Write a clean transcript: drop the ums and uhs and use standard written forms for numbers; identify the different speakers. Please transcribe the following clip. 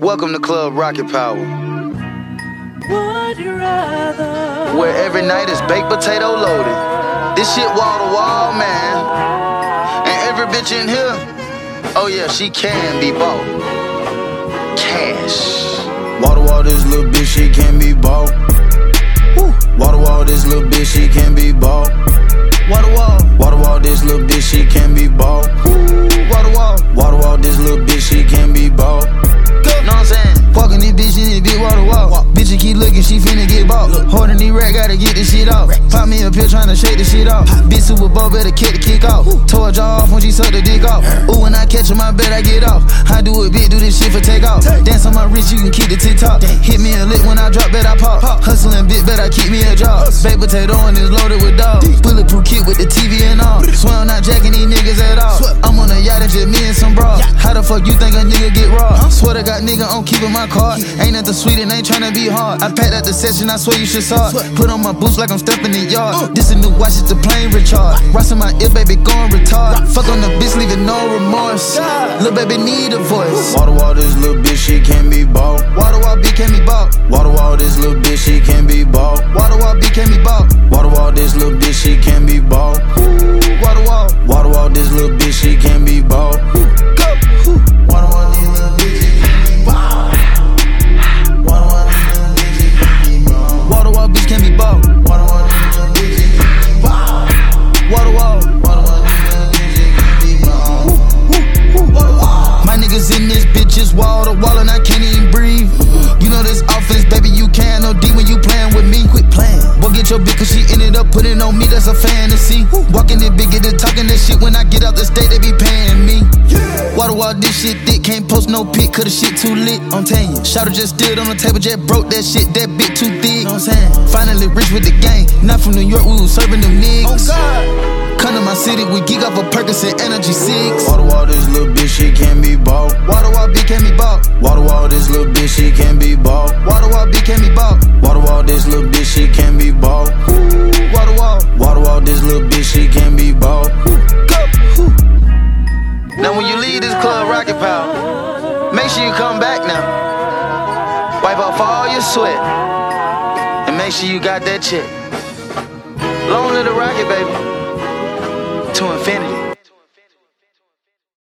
Speaker 1: Welcome to Club Rocket Power,
Speaker 2: Would you rather?
Speaker 1: where every night is baked potato loaded. This shit wall to wall, man. And every bitch in here, oh yeah, she can be bought. Cash.
Speaker 3: Wall to wall, this little bitch, she can be bought. Wall to wall, this little bitch, she can be bought.
Speaker 1: Wall to wall.
Speaker 3: Wall to wall, this little bitch, she can be bought.
Speaker 1: Wall to wall.
Speaker 3: Wall to wall, this little bitch, she can be bought.
Speaker 1: Know what I'm saying?
Speaker 4: Walking this bitch in this big wall to wall. Bitch, keep looking, she finna get bought. Holding these racks, gotta get this shit off. Pop me a pill, tryna shake this shit off. Bitch Super Bowl, better kick the kick off. Tore her jaw off when she sucked the dick off. Ooh, when I catch her, I bet I get off. I do it big, do this shit for take off. Dance on my wrist, you can keep the TikTok. Hit me a lick when I drop, bet I pop. Hustling bit, bet I keep me a job. Baked potato and it's loaded with dogs. Bulletproof kit with the TV and all. Swear I'm not jacking these niggas at all. I'm on a yacht and just me and some bras. How the fuck you think a nigga get robbed? Swear to God, nigga, I'm keeping my card. Ain't nothing sweet and ain't tryna be hard. I packed out the session, I swear you should saw it. Put on my boots like I'm stepping in the yard. This a new watch, it's a plane recharge. Rockin' my ear, baby, going retard. Fuck on the bitch, leaving no remorse. Lil' baby need a voice.
Speaker 3: Wall to wall, this little bitch, she can be bought.
Speaker 4: Wall to wall, B can be bought.
Speaker 3: Wall to wall, this little bitch, she can be bought.
Speaker 4: Wall to wall, B can be bought.
Speaker 3: Wall to wall, this little bitch, she can be bought.
Speaker 4: Wall to wall.
Speaker 3: Wall to wall, this little bitch, she can be bought.
Speaker 4: Go.
Speaker 3: Wall to wall, these little bitches can be bought. Wall to wall, these little bitches can be bought.
Speaker 4: Wall to wall, bitch can be bought.
Speaker 3: Wall to wall, these little bitches can be bought.
Speaker 4: Wall to wall.
Speaker 3: Wall to wall, these little bitches can be bought.
Speaker 4: My niggas in this bitch is wall to wall and I can't even breathe. You know this offense, baby, you can't no D when you playing with me. Quit playing. Boy, get your bitch, cause she ended up putting on me, that's a fantasy. Walking it big, get it talking this shit. When I get out the state, they be paying me. Wall to wall, this shit thick, can't post no pic, cause the shit too lit. I'm telling you, Shouter just stood on the table, just broke that shit, that bit too thick. Know what I'm saying? Finally rich with the gang, not from New York, we was serving them niggas. Oh God. Come to my city, we geek off a Percocet Energy 6.
Speaker 3: Wall to wall, this little bitch, she can be bought.
Speaker 4: Wall to wall, B can be bought.
Speaker 3: Wall to wall, this little bitch, she can be bought.
Speaker 4: Wall to wall, B can be bought.
Speaker 3: Wall to wall, this little bitch, she can be bought.
Speaker 4: Wall to wall.
Speaker 3: Wall to wall, this little bitch, she can be bought.
Speaker 4: Go.
Speaker 1: Now when you leave this Club Rocket Power, make sure you come back now. Wipe off all your sweat. And make sure you got that check. Long live the rocket, baby. To infinity.